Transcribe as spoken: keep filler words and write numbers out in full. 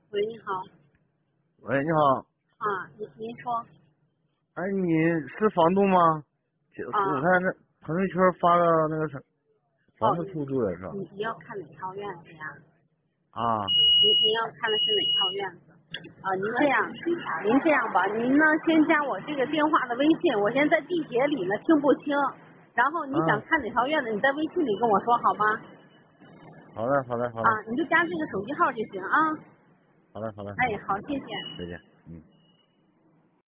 喂，你好。 喂，你好。 啊，您您说。 哎，你是房东吗？ 啊。 我看那朋友圈发的那个啥，房子出租的是吧？ 你你要看哪套院子呀？ 啊。 您您要看的是哪套院子？啊，您这样，您这样吧，您呢先加我这个电话的微信，我现在在地铁里呢，听不清。然后你想啊。 看哪套院子，你在微信里跟我说好吗？ 好嘞，好嘞，好啊， 嘞。 你就加这个手机号就行啊。 好嘞，好嘞。 哎，好，谢谢。 再见。